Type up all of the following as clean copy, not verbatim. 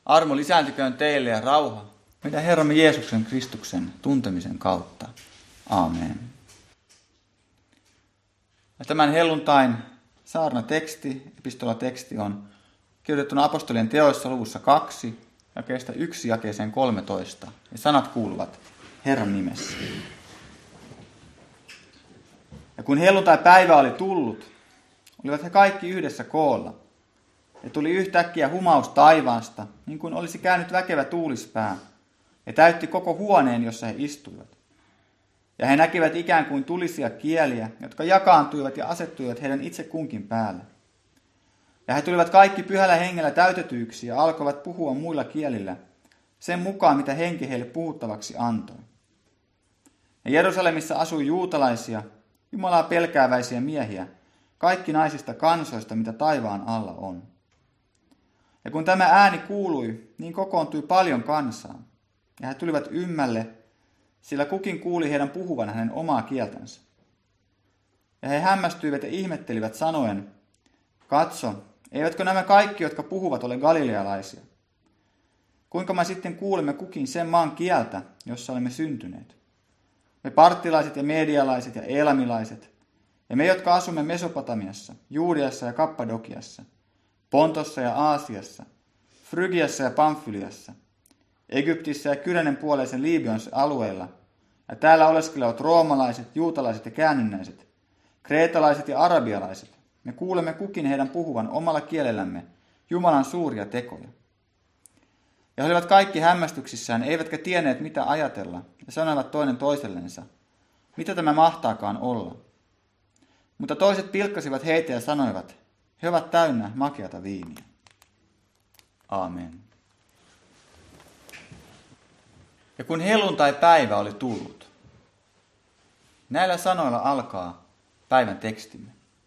Armo lisääntyköön teille ja rauha meidän Herramme Jeesuksen Kristuksen tuntemisen kautta. Aamen. Ja tämän helluntain saarnateksti, epistolateksti on kirjoitettuna apostolien teoissa luvussa 2, jakeesta 1 jakeeseen 13. Ja sanat kuuluvat Herran nimessä. Ja kun helluntai-päivä oli tullut, olivat he kaikki yhdessä koolla. Ja tuli yhtäkkiä humaus taivaasta, niin kuin olisi käynyt väkevä tuulispää, ja täytti koko huoneen, jossa he istuivat. Ja he näkivät ikään kuin tulisia kieliä, jotka jakaantuivat ja asettuivat heidän itse kunkin päälle. Ja he tulivat kaikki pyhällä hengellä täytetyiksi ja alkoivat puhua muilla kielillä, sen mukaan mitä henki heille puhuttavaksi antoi. Ja Jerusalemissa asui juutalaisia, Jumalaa pelkääväisiä miehiä, kaikki naisista kansoista, mitä taivaan alla on. Ja kun tämä ääni kuului, niin kokoontui paljon kansaa, ja he tulivat ymmälle, sillä kukin kuuli heidän puhuvan hänen omaa kieltänsä. Ja he hämmästyivät ja ihmettelivät sanoen, katso, eivätkö nämä kaikki, jotka puhuvat, ole galilealaisia? Kuinka me sitten kuulemme kukin sen maan kieltä, jossa olemme syntyneet? Me parttilaiset ja medialaiset ja elamilaiset, ja me, jotka asumme Mesopotamiassa, Juudeassa ja Kappadokiassa, Pontossa ja Aasiassa, Frygiassa ja Pamfyliassa, Egyptissä ja Kyrenen puoleisen Liibyan alueella, ja täällä oleskelevat roomalaiset, juutalaiset ja käännynnäiset, kreetalaiset ja arabialaiset, me kuulemme kukin heidän puhuvan omalla kielellämme Jumalan suuria tekoja. Ja he olivat kaikki hämmästyksissään, eivätkä tienneet mitä ajatella, ja sanoivat toinen toisellensa, mitä tämä mahtaakaan olla. Mutta toiset pilkkasivat heitä ja sanoivat, he ovat täynnä makeata viiniä. Aamen. Ja kun helluntai-päivä oli tullut, näillä sanoilla alkaa päivän tekstimme.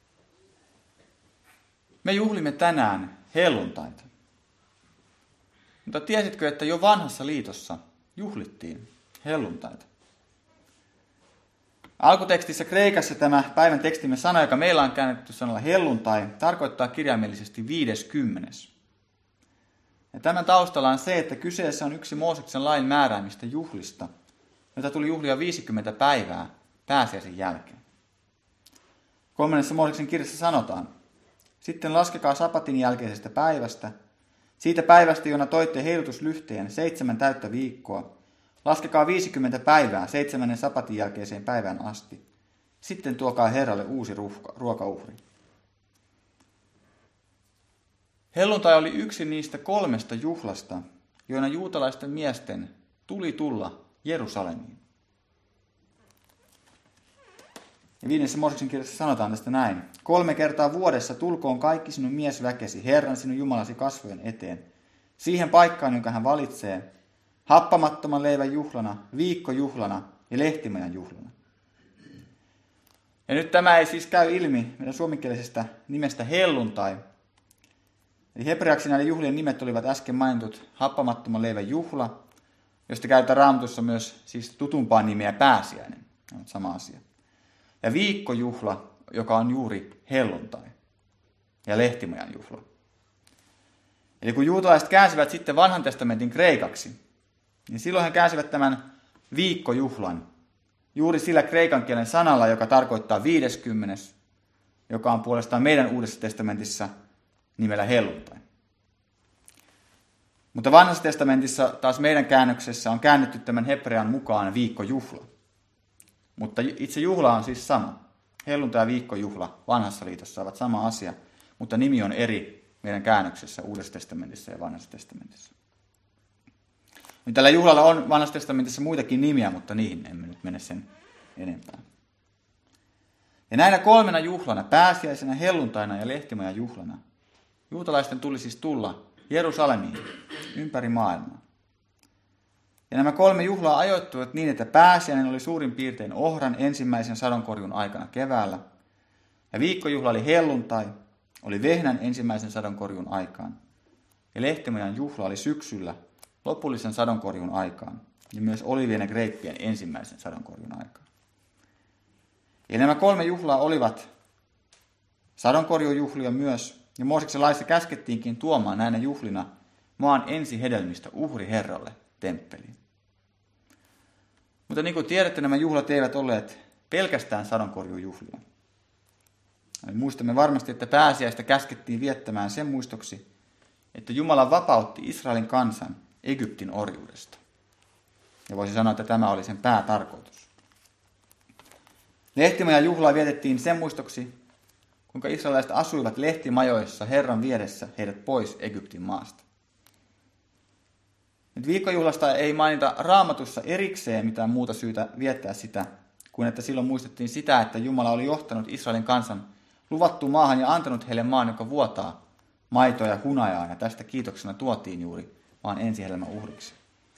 Me juhlimme tänään helluntaita. Mutta tiesitkö, että jo vanhassa liitossa juhlittiin helluntaita? Alkutekstissä Kreikassa tämä päivän tekstimme sana, joka meillä on käännetty sanalla helluntai, tarkoittaa kirjaimellisesti 50. Ja tämän taustalla on se, että kyseessä on yksi Mooseksen lain määräämistä juhlista, jota tuli juhlia 50 päivää pääsiäisen jälkeen. 3. Mooseksen kirjassa sanotaan, sitten laskekaa sapatin jälkeisestä päivästä, siitä päivästä, jona toitte heilutuslyhteen 7 täyttä viikkoa, laskekaa 50 päivää 7. sapatin jälkeiseen päivään asti. Sitten tuokaa Herralle uusi ruokauhri. Helluntai oli yksi niistä 3 juhlasta, joina juutalaisten miesten tuli tulla Jerusalemiin. Ja 5. Mooseksen kirjassa sanotaan tästä näin. 3 kertaa vuodessa tulkoon kaikki sinun miesväkesi, Herran sinun Jumalasi kasvojen eteen, siihen paikkaan, jonka hän valitsee, happamattoman leivän juhlana, viikkojuhlana ja lehtimajan juhlana. Ja nyt tämä ei siis käy ilmi meidän suomenkielisestä nimestä helluntai. Eli hebreaksi näiden juhlien nimet olivat äsken mainitut happamattoman leivän juhla, josta käytetään Raamatussa myös siis tutumpaa nimeä pääsiäinen. On sama asia. Ja viikkojuhla, joka on juuri helluntai. Ja lehtimajan juhla. Eli kun juutalaiset käänsivät sitten vanhan testamentin kreikaksi, niin silloin he käänsivät tämän viikkojuhlan juuri sillä kreikan kielen sanalla, joka tarkoittaa 50, joka on puolestaan meidän Uudessa testamentissa nimellä helluntai. Mutta vanhassa testamentissa taas meidän käännöksessä on käännetty tämän hebrean mukaan viikkojuhla. Mutta itse juhla on siis sama. Helluntai ja viikkojuhla vanhassa liitossa ovat sama asia, mutta nimi on eri meidän käännöksessä Uudessa testamentissa ja vanhassa testamentissa. Nyt tällä juhlalla on vanhassa testamentissa muitakin nimiä, mutta niihin emme nyt mene sen enempää. Ja näinä 3 juhlana, pääsiäisenä, helluntaina ja lehtimajan juhlana, juutalaisten tuli siis tulla Jerusalemiin ympäri maailmaa. Ja nämä 3 juhlaa ajoittuivat niin, että pääsiäinen oli suurin piirtein ohran ensimmäisen sadonkorjun aikana keväällä, ja viikkojuhla oli helluntai, oli vehnän ensimmäisen sadonkorjun aikaan, ja lehtimajan juhla oli syksyllä lopullisen sadonkorjun aikaan, ja myös olivien ja greippien ensimmäisen sadonkorjun aikaan. Ja nämä 3 juhlaa olivat sadonkorjujuhlia myös, ja Mooseksen laissa käskettiinkin tuomaan näinä juhlina maan ensihedelmistä uhri Herralle temppeliin. Mutta niin kuin tiedätte, nämä juhlat eivät olleet pelkästään sadonkorjuujuhlia. Muistamme varmasti, että pääsiäistä käskettiin viettämään sen muistoksi, että Jumala vapautti Israelin kansan Egyptin orjuudesta. Ja voisi sanoa, että tämä oli sen päätarkoitus. Lehtimajajuhlaa vietettiin sen muistoksi, kuinka israelilaiset asuivat lehtimajoissa Herran viedessä heidät pois Egyptin maasta. Nyt viikkojuhlasta ei mainita Raamatussa erikseen mitään muuta syytä viettää sitä, kuin että silloin muistettiin sitä, että Jumala oli johtanut Israelin kansan luvattuun maahan ja antanut heille maan, joka vuotaa maitoa ja hunajaa, ja tästä kiitoksena tuotiin juuri maan ensihedelmän uhriksi.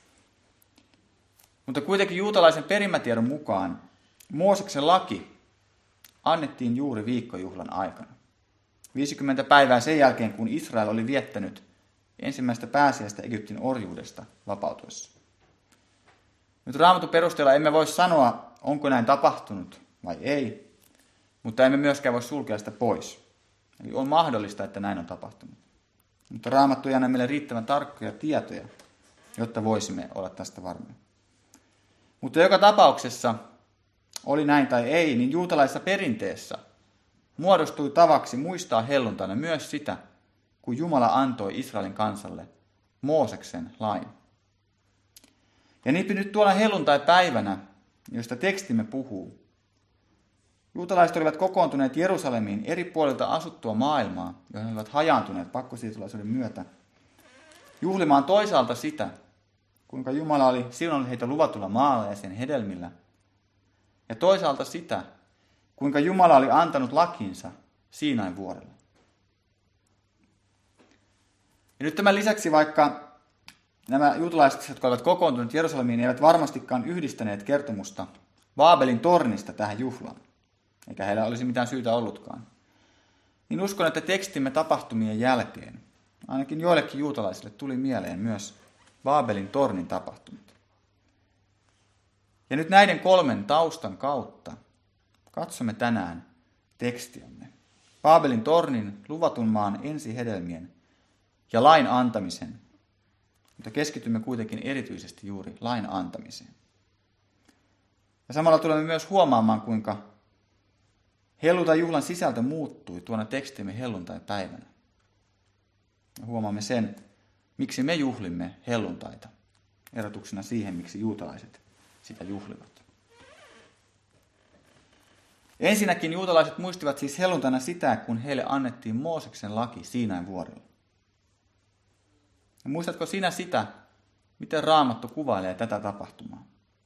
Mutta kuitenkin juutalaisen perimätiedon mukaan Mooseksen laki annettiin juuri viikkojuhlan aikana. 50 päivää sen jälkeen, kun Israel oli viettänyt ensimmäistä pääsiäistä Egyptin orjuudesta vapautuessa. Nyt Raamatun perusteella emme voi sanoa, onko näin tapahtunut vai ei, mutta emme myöskään voi sulkea sitä pois. Eli on mahdollista, että näin on tapahtunut. Mutta Raamattu ei anna meille riittävän tarkkoja tietoja, jotta voisimme olla tästä varmoja. Mutta joka tapauksessa, oli näin tai ei, niin juutalaisessa perinteessä muodostui tavaksi muistaa helluntaina myös sitä, kun Jumala antoi Israelin kansalle Mooseksen lain. Ja niin nyt tuolla helluntai-päivänä, josta tekstimme puhuu, juutalaiset olivat kokoontuneet Jerusalemiin eri puolilta asuttua maailmaa, johon he olivat hajaantuneet pakkosiirtolaisuuden myötä, juhlimaan toisaalta sitä, kuinka Jumala oli siunannut heitä luvatulla maalla ja sen hedelmillä, ja toisaalta sitä, kuinka Jumala oli antanut lakinsa Siinain vuorella. Ja nyt tämän lisäksi, vaikka nämä juutalaiset, jotka olivat kokoontuneet Jerusalemiin, eivät varmastikaan yhdistäneet kertomusta Baabelin tornista tähän juhlaan, eikä heillä olisi mitään syytä ollutkaan, niin uskon, että tekstimme tapahtumien jälkeen ainakin joillekin juutalaisille tuli mieleen myös Baabelin tornin tapahtumat. Ja nyt näiden kolmen taustan kautta katsomme tänään tekstiämme. Baabelin tornin, luvatun maan ensihedelmien ja lain antamisen, mutta keskitymme kuitenkin erityisesti juuri lain antamiseen. Ja samalla tulemme myös huomaamaan, kuinka helluntai-juhlan sisältö muuttui tuona tekstimme helluntai-päivänä. Ja huomaamme sen, miksi me juhlimme helluntaita, erotuksena siihen, miksi juutalaiset sitä juhlivat. Ensinnäkin juutalaiset muistivat siis helluntaina sitä, kun heille annettiin Mooseksen laki Siinain vuorella. Ja muistatko sinä sitä, miten Raamattu kuvailee tätä tapahtumaa?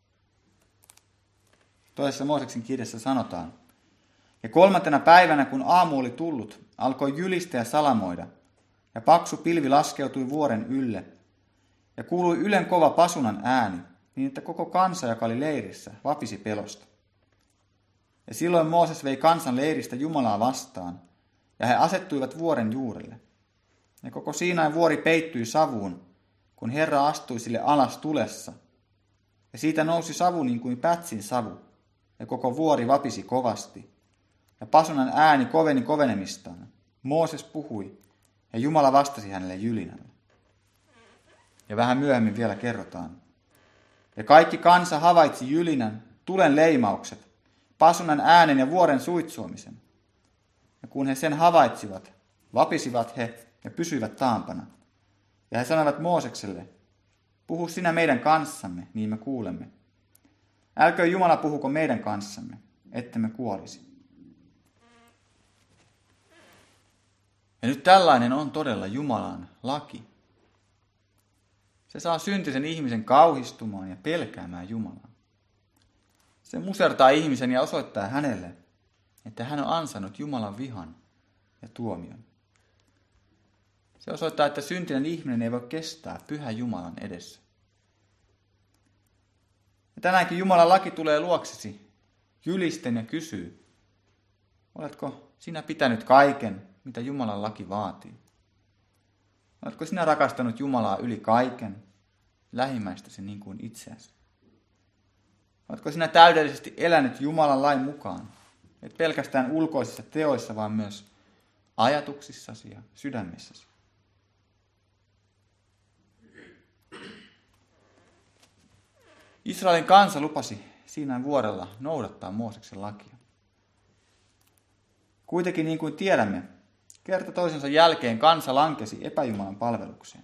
Toisessa Mooseksen kirjassa sanotaan, ja 3. päivänä, kun aamu oli tullut, alkoi jylistä ja salamoida, ja paksu pilvi laskeutui vuoren ylle, ja kuului ylen kova pasunan ääni, niin että koko kansa, joka oli leirissä, vapisi pelosta. Ja silloin Mooses vei kansan leiristä Jumalaa vastaan, ja he asettuivat vuoren juurelle. Ja koko Siinain vuori peittyi savuun, kun Herra astui sille alas tulessa. Ja siitä nousi savu niin kuin pätsin savu, ja koko vuori vapisi kovasti. Ja pasunan ääni koveni kovenemistaan. Mooses puhui, ja Jumala vastasi hänelle jylinällä. Ja vähän myöhemmin vielä kerrotaan. Ja kaikki kansa havaitsi jylinän, tulen leimaukset, pasunan äänen ja vuoren suitsuamisen. Ja kun he sen havaitsivat, vapisivat he ja pysyivät taampana. Ja he sanoivat Moosekselle, puhu sinä meidän kanssamme, niin me kuulemme. Älköön Jumala puhuko meidän kanssamme, ettemme kuolisi. Ja nyt tällainen on todella Jumalan laki. Se saa syntisen ihmisen kauhistumaan ja pelkäämään Jumalaa. Se musertaa ihmisen ja osoittaa hänelle, että hän on ansainnut Jumalan vihan ja tuomion. Se osoittaa, että syntinen ihminen ei voi kestää pyhän Jumalan edessä. Ja tänäänkin Jumalan laki tulee luoksesi jylisten ja kysyy, oletko sinä pitänyt kaiken, mitä Jumalan laki vaatii? Oletko sinä rakastanut Jumalaa yli kaiken, lähimmäistäsi niin kuin itseäsi? Oletko sinä täydellisesti elänyt Jumalan lain mukaan, et pelkästään ulkoisissa teoissa, vaan myös ajatuksissasi ja sydämessäsi? Israelin kansa lupasi Siinain vuorella noudattaa Mooseksen lakia. Kuitenkin niin kuin tiedämme, kerta toisensa jälkeen kansa lankesi epäjumalan palvelukseen.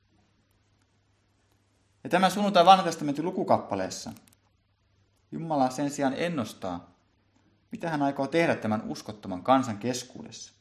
Ja tämä sunnuntai Vanhan testamentin lukukappaleessa Jumala sen sijaan ennostaa, mitä hän aikoo tehdä tämän uskottoman kansan keskuudessa.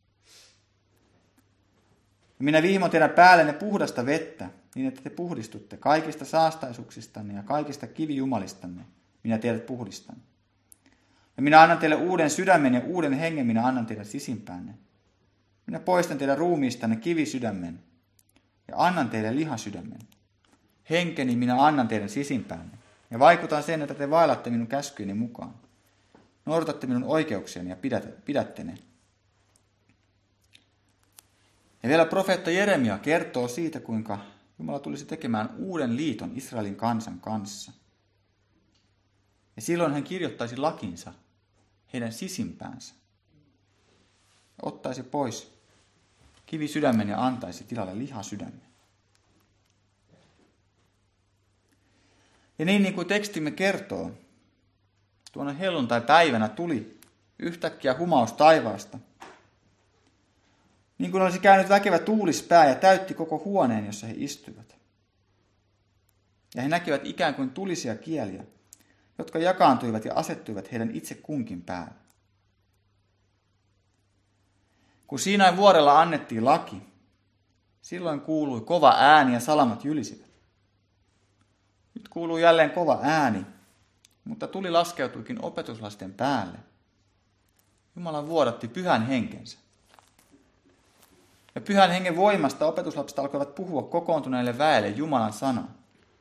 Minä vihmon teidän päällenne puhdasta vettä, niin että te puhdistutte kaikista saastaisuuksistanne ja kaikista kivijumalistanne. Minä teidät puhdistan. Ja minä annan teille uuden sydämen ja uuden hengen, minä annan teidän sisimpäänne. Minä poistan teidän ruumiistanne kivisydämen ja annan teille lihasydämen. Henkeni minä annan teidän sisimpäänne ja vaikutan sen, että te vaellatte minun käskyini mukaan. Noudatatte minun oikeuksiani ja pidätte ne. Ja vielä profeetta Jeremia kertoo siitä, kuinka Jumala tulisi tekemään uuden liiton Israelin kansan kanssa. Ja silloin hän kirjoittaisi lakinsa heidän sisimpäänsä. Ottaisi pois kivisydämen ja antaisi tilalle lihasydämen. Ja niin kuin tekstimme kertoo, tuona helluntai-päivänä tuli yhtäkkiä humaus taivaasta. Niin kuin olisi käynyt väkevä tuulispää ja täytti koko huoneen, jossa he istuivat. Ja he näkivät ikään kuin tulisia kieliä, jotka jakaantuivat ja asettuivat heidän itse kunkin päälle. Kun Siinain vuorella annettiin laki, silloin kuului kova ääni ja salamat jylisivät. Nyt kuuluu jälleen kova ääni, mutta tuli laskeutuikin opetuslasten päälle. Jumala vuodatti pyhän henkensä. Ja pyhän hengen voimasta opetuslapset alkoivat puhua kokoontuneille väelle Jumalan sanaa.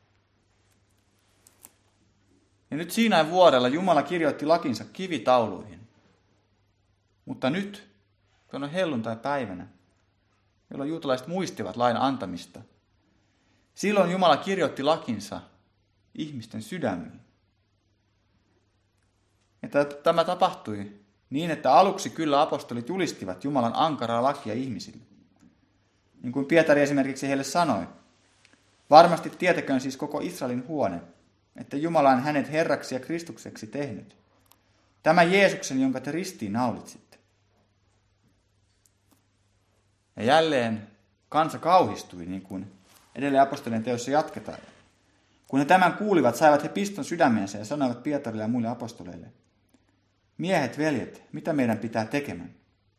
Ja nyt Siinain vuorella Jumala kirjoitti lakinsa kivitauluihin. Mutta nyt, tuona helluntai-päivänä, jolloin juutalaiset muistivat lain antamista, silloin Jumala kirjoitti lakinsa ihmisten sydämiin. Ja tämä tapahtui niin, että aluksi kyllä apostolit julistivat Jumalan ankaraa lakia ihmisille. Niin kuin Pietari esimerkiksi heille sanoi, varmasti tietäköön siis koko Israelin huone, että Jumala on hänet Herraksi ja Kristukseksi tehnyt. Tämä Jeesuksen, jonka te ristiin naulitsitte. Ja jälleen kansa kauhistui, niin kuin edelleen apostolien teossa jatketaan. Kun he tämän kuulivat, saivat he piston sydämeensä ja sanoivat Pietarille ja muille apostoleille: miehet, veljet, mitä meidän pitää tekemään?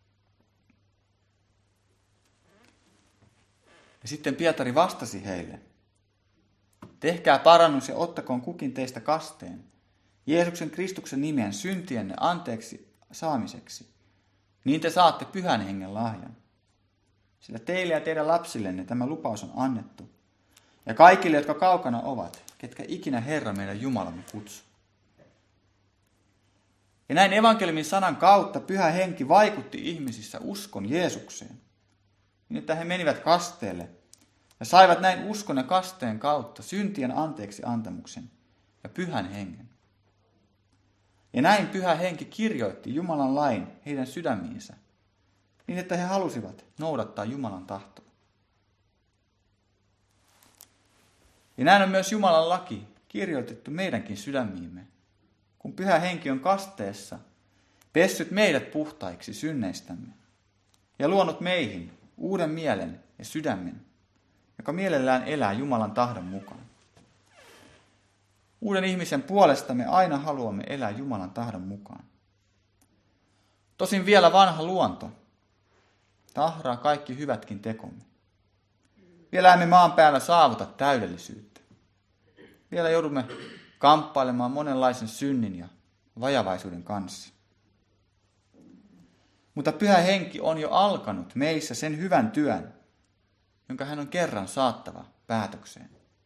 Ja sitten Pietari vastasi heille: tehkää parannus ja ottakoon kukin teistä kasteen, Jeesuksen Kristuksen nimeen syntienne anteeksi saamiseksi, niin te saatte pyhän hengen lahjan. Sillä teille ja teidän lapsillenne tämä lupaus on annettu, ja kaikille, jotka kaukana ovat, ketkä ikinä Herra meidän Jumalamme kutsuu. Ja näin evankeliumin sanan kautta pyhä henki vaikutti ihmisissä uskon Jeesukseen, niin että he menivät kasteelle ja saivat näin uskon ja kasteen kautta syntien anteeksi antamuksen ja pyhän hengen. Ja näin pyhä henki kirjoitti Jumalan lain heidän sydämiinsä, niin että he halusivat noudattaa Jumalan tahtoa. Ja näin on myös Jumalan laki kirjoitettu meidänkin sydämiimme, kun pyhä henki on kasteessa pessyt meidät puhtaiksi synneistämme ja luonut meihin uuden mielen ja sydämen, joka mielellään elää Jumalan tahdon mukaan. Uuden ihmisen puolesta me aina haluamme elää Jumalan tahdon mukaan. Tosin vielä vanha luonto tahraa kaikki hyvätkin tekomme. Vielä emme maan päällä saavuta täydellisyyttä. Vielä joudumme kamppailemaan monenlaisen synnin ja vajavaisuuden kanssa. Mutta pyhä henki on jo alkanut meissä sen hyvän työn, jonka hän on kerran saattava päätökseen.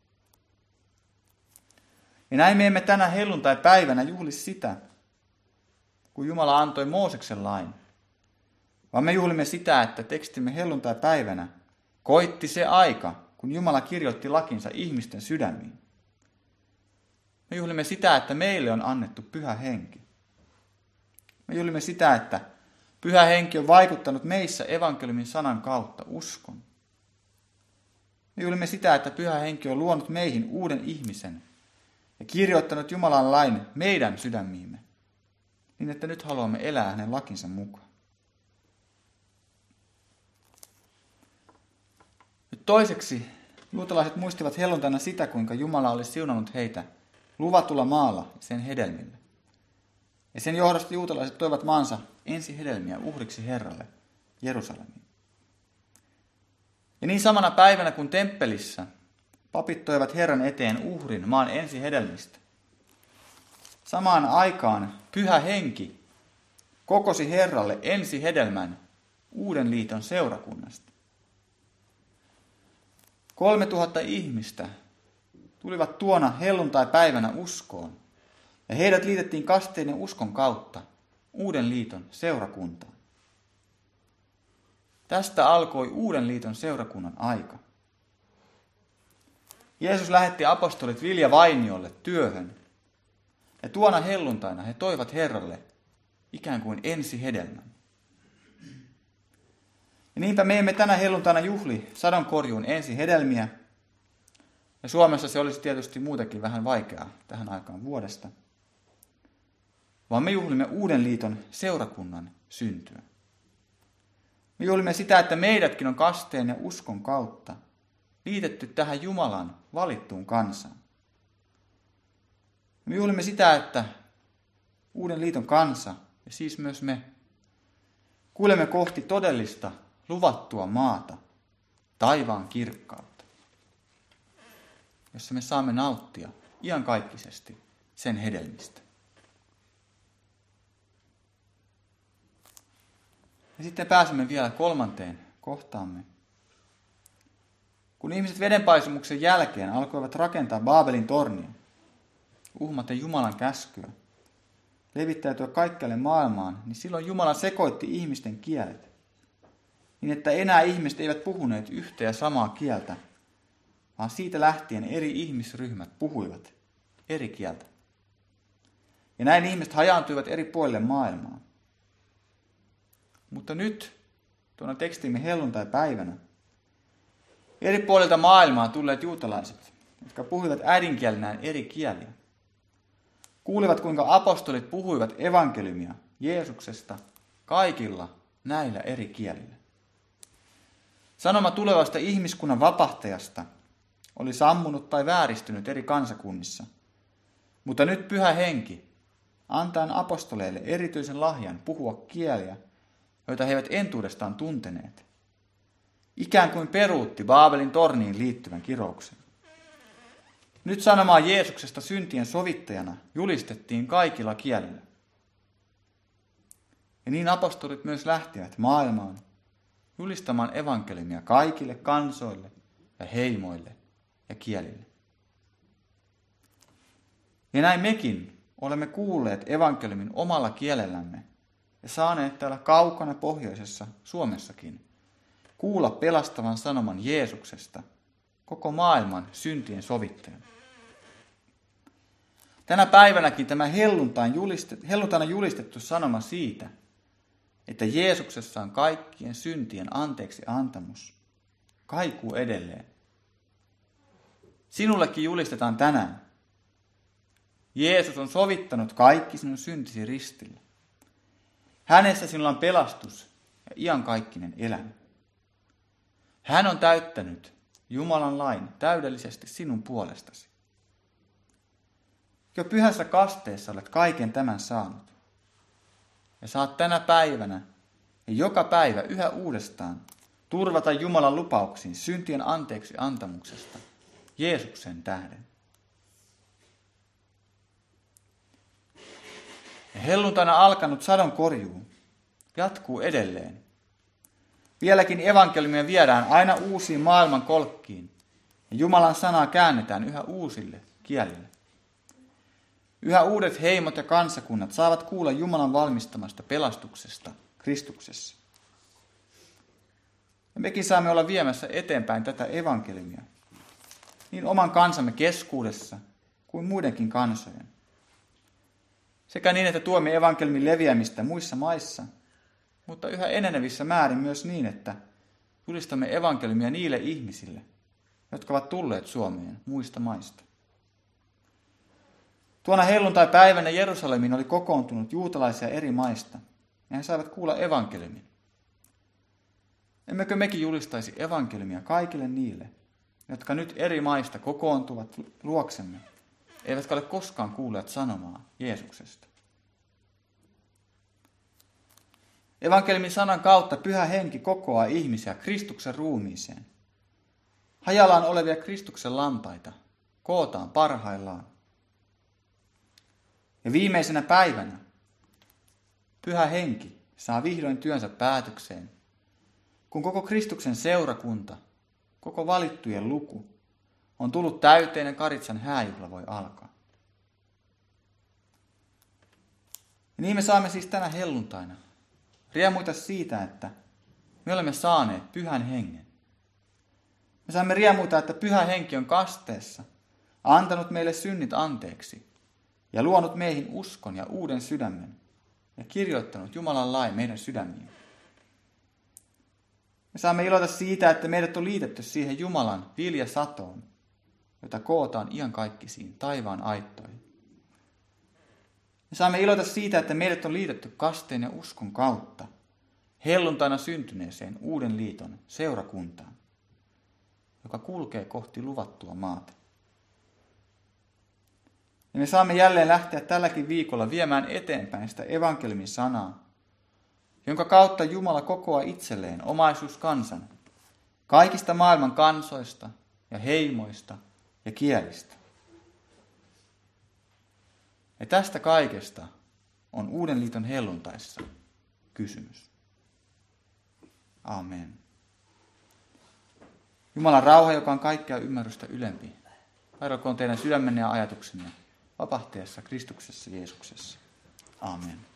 Ja näin me emme tänä helluntai-päivänä juhli sitä, kun Jumala antoi Mooseksen lain, vaan me juhlimme sitä, että tekstimme helluntai-päivänä koitti se aika, kun Jumala kirjoitti lakinsa ihmisten sydämiin. Me juhlimme sitä, että meille on annettu pyhä henki. Me juhlimme sitä, että pyhä henki on vaikuttanut meissä evankeliumin sanan kautta uskon. Me juhlimme sitä, että pyhä henki on luonut meihin uuden ihmisen, ja kirjoittanut Jumalan lain meidän sydämiimme, niin että nyt haluamme elää hänen lakinsa mukaan. Nyt toiseksi juutalaiset muistivat helluntaina sitä, kuinka Jumala oli siunannut heitä luvatulla maalla ja sen hedelmillä. Ja sen johdosta juutalaiset toivat maansa ensihedelmiä uhriksi Herralle Jerusalemiin. Ja niin samana päivänä kuin temppelissä papit toivat Herran eteen uhrin maan ensihedelmistä. Samaan aikaan Pyhä Henki kokosi Herralle ensihedelmän Uuden liiton seurakunnasta. 3000 ihmistä tulivat tuona helluntai-päivänä uskoon, ja heidät liitettiin kasteen ja uskon kautta Uuden liiton seurakuntaan. Tästä alkoi Uuden liiton seurakunnan aika. Jeesus lähetti apostolit Vilja Vainiolle työhön, ja tuona helluntaina he toivat Herralle ikään kuin ensihedelmän. Ja niinpä me emme tänä helluntaina juhli sadonkorjuun ensihedelmiä, ja Suomessa se olisi tietysti muutenkin vähän vaikeaa tähän aikaan vuodesta, vaan me juhlimme Uuden liiton seurakunnan syntyä. Me juhlimme sitä, että meidätkin on kasteen ja uskon kautta liitetty tähän Jumalan valittuun kansaan. Me juhlimme sitä, että Uuden liiton kansa, ja siis myös me, kuulemme kohti todellista luvattua maata, taivaan kirkkautta, jossa me saamme nauttia iankaikkisesti sen hedelmistä. Ja sitten pääsemme vielä kolmanteen kohtaamme. Kun ihmiset vedenpaisumuksen jälkeen alkoivat rakentaa Baabelin tornia, uhmaten Jumalan käskyä, levittäytyä kaikkialle maailmaan, niin silloin Jumala sekoitti ihmisten kielet, niin että enää ihmiset eivät puhuneet yhtä ja samaa kieltä, vaan siitä lähtien eri ihmisryhmät puhuivat eri kieltä. Ja näin ihmiset hajaantuivat eri puolille maailmaa. Mutta nyt, tuona tekstimme helluntai-päivänä, eri puolilta maailmaa tulleet juutalaiset, jotka puhuivat äidinkielenään eri kieliä, kuulivat, kuinka apostolit puhuivat evankeliumia Jeesuksesta kaikilla näillä eri kielillä. Sanoma tulevasta ihmiskunnan vapahtajasta oli sammunut tai vääristynyt eri kansakunnissa, mutta nyt Pyhä Henki antaen apostoleille erityisen lahjan puhua kieliä, joita he eivät entuudestaan tunteneet, ikään kuin peruutti Baabelin torniin liittyvän kirouksen. Nyt sanomaa Jeesuksesta syntien sovittajana julistettiin kaikilla kielillä. Ja niin apostolit myös lähtivät maailmaan julistamaan evankeliumia kaikille kansoille ja heimoille ja kielille. Ja näin mekin olemme kuulleet evankeliumin omalla kielellämme ja saaneet täällä kaukana pohjoisessa Suomessakin kuulla pelastavan sanoman Jeesuksesta, koko maailman syntien sovittajana. Tänä päivänäkin tämä helluntaina julistettu sanoma siitä, että Jeesuksessa on kaikkien syntien anteeksi antamus, kaikuu edelleen. Sinullekin julistetaan tänään. Jeesus on sovittanut kaikki sinun syntisi ristillä. Hänessä sinulla on pelastus ja iankaikkinen elämä. Hän on täyttänyt Jumalan lain täydellisesti sinun puolestasi. Jo pyhässä kasteessa olet kaiken tämän saanut. Ja saat tänä päivänä ja joka päivä yhä uudestaan turvata Jumalan lupauksiin syntien anteeksi antamuksesta Jeesuksen tähden. Ja helluntaina alkanut sadonkorjuu jatkuu edelleen. Vieläkin evankeliumia viedään aina uusiin maailman kolkkiin ja Jumalan sanaa käännetään yhä uusille kielille. Yhä uudet heimot ja kansakunnat saavat kuulla Jumalan valmistamasta pelastuksesta Kristuksessa. Ja mekin saamme olla viemässä eteenpäin tätä evankeliumia niin oman kansamme keskuudessa kuin muidenkin kansojen. Sekä niin, että tuomme evankeliumin leviämistä muissa maissa, mutta yhä enenevissä määrin myös niin, että julistamme evankeliumia niille ihmisille, jotka ovat tulleet Suomeen muista maista. Tuona helluntai-päivänä Jerusalemiin oli kokoontunut juutalaisia eri maista, ja he saivat kuulla evankeliumin. Emmekö mekin julistaisi evankeliumia kaikille niille, jotka nyt eri maista kokoontuvat luoksemme, eivätkä ole koskaan kuulleet sanomaa Jeesuksesta? Evankeliumin sanan kautta Pyhä Henki kokoaa ihmisiä Kristuksen ruumiiseen. Hajallaan olevia Kristuksen lampaita kootaan parhaillaan. Ja viimeisenä päivänä Pyhä Henki saa vihdoin työnsä päätökseen, kun koko Kristuksen seurakunta, koko valittujen luku, on tullut täyteen ja Karitsan hääjuhla voi alkaa. Ja niin me saamme siis tänä helluntaina riemuita siitä, että me olemme saaneet Pyhän Hengen. Me saamme riemuita, että Pyhä Henki on kasteessa antanut meille synnit anteeksi ja luonut meihin uskon ja uuden sydämen ja kirjoittanut Jumalan lain meidän sydämiin. Me saamme iloita siitä, että meidät on liitetty siihen Jumalan viljasatoon, jota kootaan iankaikkisiin taivaan aittoihin. Me saamme iloita siitä, että meidät on liitetty kasteen ja uskon kautta helluntaina syntyneeseen uuden liiton seurakuntaan, joka kulkee kohti luvattua maata. Ja me saamme jälleen lähteä tälläkin viikolla viemään eteenpäin sitä evankeliumin sanaa, jonka kautta Jumala kokoaa itselleen omaisuuskansan kaikista maailman kansoista ja heimoista ja kielistä. Ja tästä kaikesta on uuden liiton helluntaissa kysymys. Amen. Jumalan rauha, joka on kaikkea ymmärrystä ylempi, vaihdelkoon teidän sydämenne ja ajatuksenne vapahtaessa Kristuksessa Jeesuksessa. Amen.